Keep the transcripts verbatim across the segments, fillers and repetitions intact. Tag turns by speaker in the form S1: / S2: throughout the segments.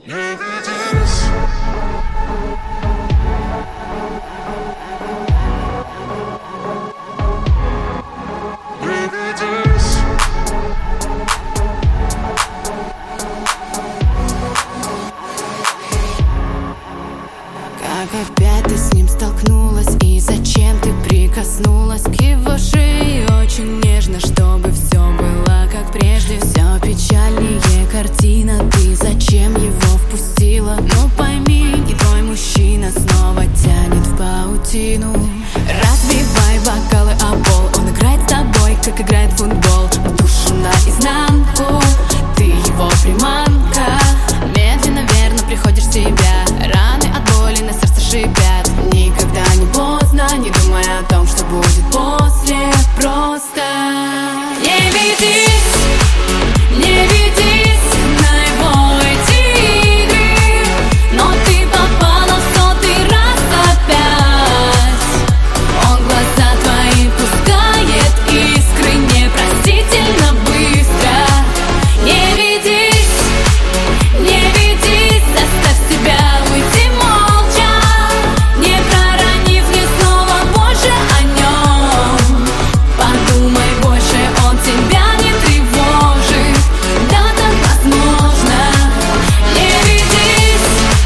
S1: Как опять ты с ним столкнулась, и зачем ты прикоснулась к его шее очень нежно, чтобы все было как прежде. Все печальнее картина, ты зачем его впустила? Ну пойми, и твой мужчина снова тянет в паутину. Разбивай бокалы о пол, он играет с тобой, как играет в футбол. Душу наизнанку, ты его приманка. Медленно, верно приходишь в себя, раны от боли на сердце шипят. Никогда не поздно, не думай о том, что будет после. Просто не ведись, не ведись на его эти игры. Но ты попала в сотый раз опять. Он глаза твои пускает искры непростительно быстро. Не ведись, не ведись, заставь себя уйти молча, не проронив ни слова больше о нем. Подумай больше, он тебя не тревожит, да так возможно. Не ведись.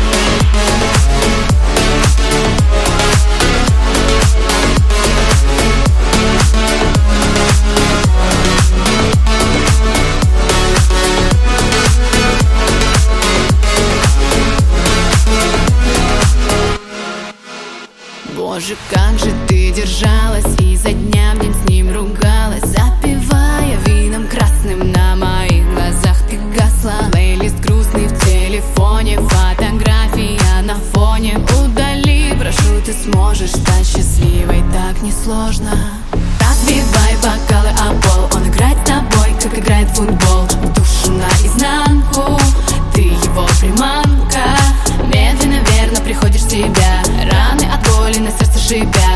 S1: Боже, как же ты держалась, и за дня в день с ним ругалась, запивая вином красным на моих глазах ты гасла. Плейлист грустный в телефоне, фотография на фоне. Удали, прошу, ты сможешь стать счастливой, так несложно. Разбивай бокалы о пол, он играет с тобой, как играет в футбол. Душу наизнанку, ты его приманка. Медленно, верно приходишь в себя, раны от боли на сердце шипят.